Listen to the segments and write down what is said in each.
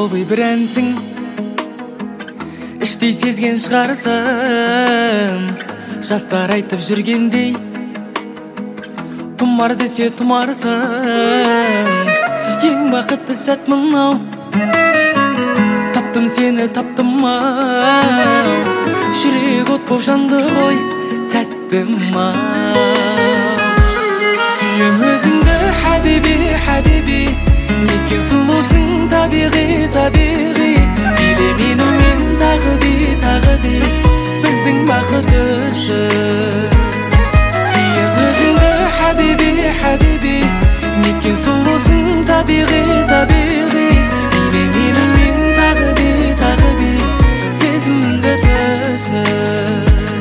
болбой бир әнсің, іштей сезген шығарсың. Жастар айтып жүргендей, тұмар десе тұмарсың. Ең бақытты сәт мынау, таптым сені таптым-ау. Жүрек от боп жанды ғой, тәттім-ау. Сүйем өзіңді хабиби, хабиби, неткен сұлусың табиғи, табиғи. Биле менімен тағы би, біздің бақыт үшін. Сүйем өзіңді хабиби, хабиби, неткен сұлусың табиғи, табиғи. Биле менімен тағы би, сезімді түсін.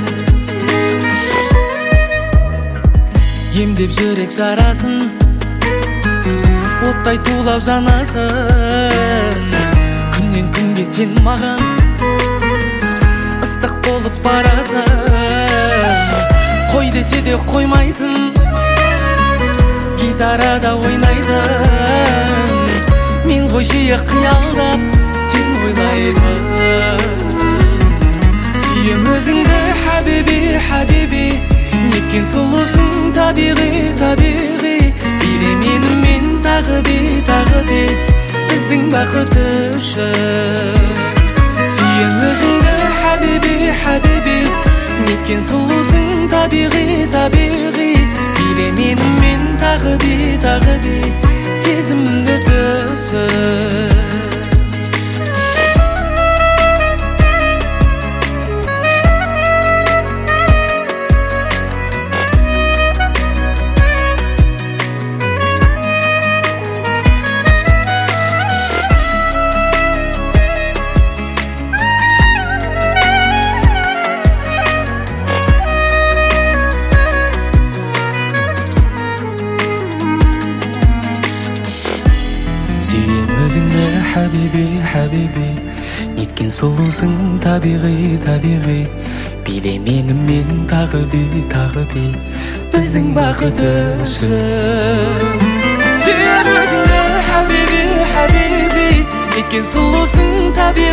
Емдеп жүрек жарасын, оттай тулап жанасың. Күннен күнге сен маған ыстық болып барасың. Қой десе де қоймайтын, гитарада ойнайтын. Мен ғой жиі қиялдап, сен ойлайтын. Сүйем өзіңді хабиби, хабиби, неткен сұлусың табиғи, табиғи. Биле менімен тағы би, біздің бақыт үшін. Сүйем өзіңді хабиби, хабиби, неткен сұлусың табиғи, табиғи. Биле менімен тағы би, сезімді түсін. Сүйем өзіңді хабиби, хабиби, неткен сұлусың табиғи, табиғи. Биле менімен тағы би, біздің бақыт үшін. Сүйем өзіңді хабиби, хабиби, неткен сұлусың табиғи.